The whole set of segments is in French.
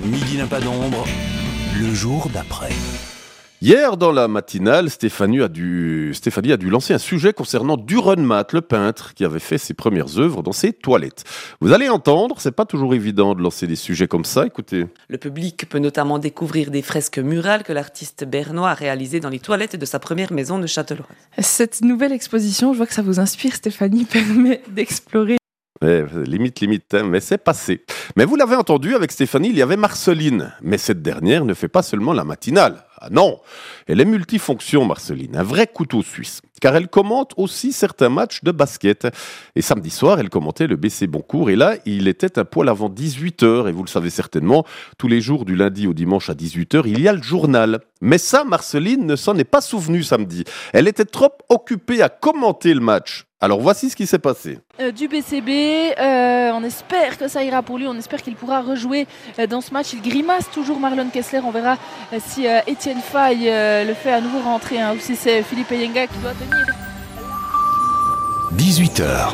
Midi n'a pas d'ombre, le jour d'après. Hier, dans la matinale, Stéphanie a dû lancer un sujet concernant Duron Maat, le peintre, qui avait fait ses premières œuvres dans ses toilettes. Vous allez entendre, c'est pas toujours évident de lancer des sujets comme ça, écoutez. Le public peut notamment découvrir des fresques murales que l'artiste bernois a réalisées dans les toilettes de sa première maison de Châtellerault. Cette nouvelle exposition, je vois que ça vous inspire, Stéphanie, permet d'explorer. Ouais, limite, hein, mais c'est passé. Mais vous l'avez entendu, avec Stéphanie, il y avait Marceline. Mais cette dernière ne fait pas seulement la matinale. Ah non, elle est multifonction, Marceline, un vrai couteau suisse. Car elle commente aussi certains matchs de basket. Et samedi soir, elle commentait le BC Boncourt. Et là, il était un poil avant 18h. Et vous le savez certainement, tous les jours du lundi au dimanche à 18h, il y a le journal. Mais ça, Marceline ne s'en est pas souvenue samedi. Elle était trop occupée à commenter le match. Alors voici ce qui s'est passé. Du BCB, on espère que ça ira pour lui, on espère qu'il pourra rejouer dans ce match. Il grimace toujours Marlon Kessler, on verra si Étienne Faye le fait à nouveau rentrer, ou si c'est Philippe Eyenga qui doit tenir. 18h.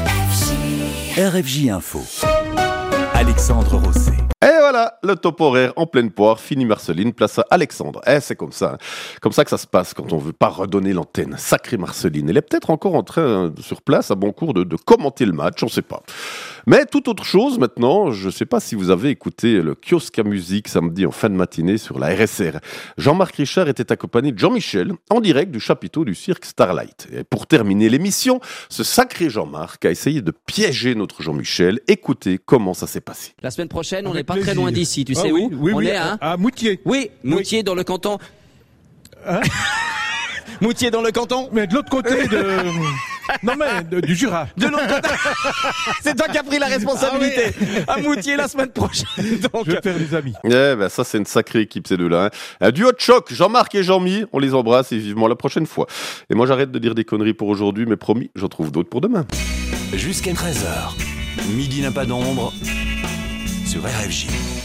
RFJ Info. Alexandre Rosset. Et voilà, le top horaire en pleine poire, fini Marceline, place à Alexandre. C'est comme ça, comme ça que ça se passe quand on veut pas redonner l'antenne. Sacrée Marceline, elle est peut-être encore en train, sur place, à Boncourt, de commenter le match, on sait pas. Mais toute autre chose maintenant, je sais pas si vous avez écouté le kiosque à musique samedi en fin de matinée sur la RSR. Jean-Marc Richard était accompagné de Jean-Michel, en direct du chapiteau du cirque Starlight. Et pour terminer l'émission, ce sacré Jean-Marc a essayé de piéger notre Jean-Michel. Écoutez comment ça s'est passé. La semaine prochaine, on Avec n'est pas plaisir. très loin d'ici, tu sais où? Oui, on oui, est à Moutier. Oui, Moutier dans le canton. Hein Moutier dans le canton. Mais de l'autre côté Non mais du Jura. De l'autre côté. C'est toi qui as pris la responsabilité. À Moutier la semaine prochaine. Donc... Je vais faire des amis. Ça c'est une sacrée équipe ces deux-là. Un duo de choc, Jean-Marc et Jean-Mi, on les embrasse et vivement la prochaine fois. Et moi j'arrête de dire des conneries pour aujourd'hui, mais promis, j'en trouve d'autres pour demain. Jusqu'à 13h. Midi n'a pas d'ombre sur RFJ.